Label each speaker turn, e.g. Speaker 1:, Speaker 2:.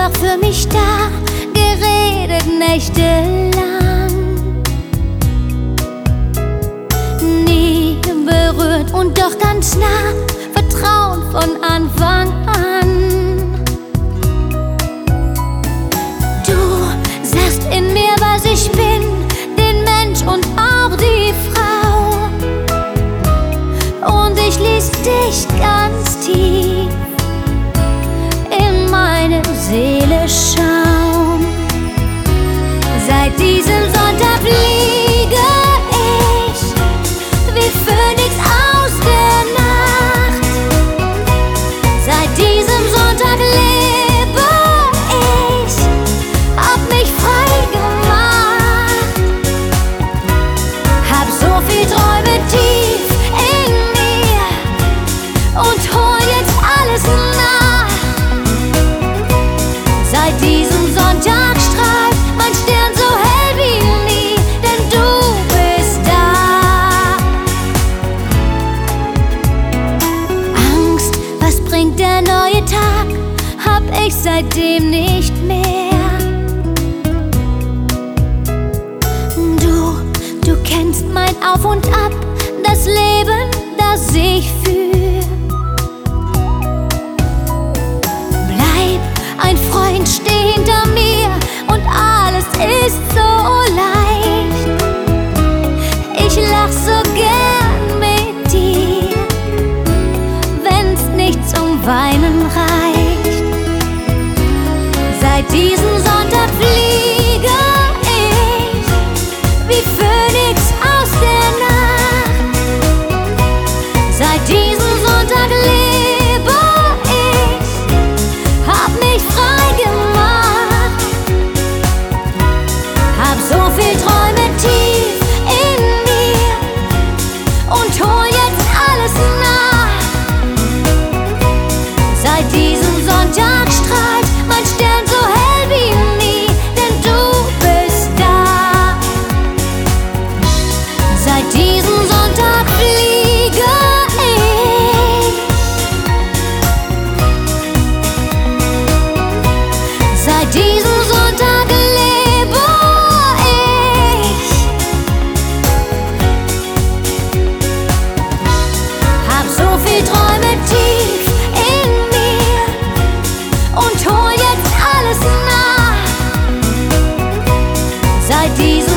Speaker 1: einfach für mich da, geredet nächtelang. Nie berührt und doch ganz nah, Vertrauen von Anfang an. Du sagst in mir, was ich bin, den Mensch und auch die Frau. Und ich ließ dich ganz tief in meine Seele schauen. Seit diesem Sonntag fliege ich wie Phönix aus der Nacht. Seit diesem Sonntag lebe ich, hab mich frei gemacht, hab so viel Träume tief in mir und hol jetzt alles nach. Seit diesem Sonntag strahlt mein Stern so hell wie nie, denn du bist da. Angst, was bringt der neue Tag, hab ich seitdem nicht mehr. Du kennst mein Auf und Ab, das Leben, das ich führ. Bleib ein Freund, steh hinter mir und alles ist so leicht. Ich lach so gern mit dir, wenn's nicht zum Weinen reicht. Seit diesem Sonntag fliege ich wie Phönix aus der Nacht. Seit diesem Sonntag lebe ich, hab mich frei gemacht, hab so viel Träume tief in mir und hol jetzt alles nach. Seit diesem Sonntag strahlt mein Stern so hell wie nie, denn du bist da. Seit diesem Sonntag fliege ich. Seit diesem Sonntag lebe ich. Hab so viel Träume tief in mir und hol jetzt alles nach. Seit diesem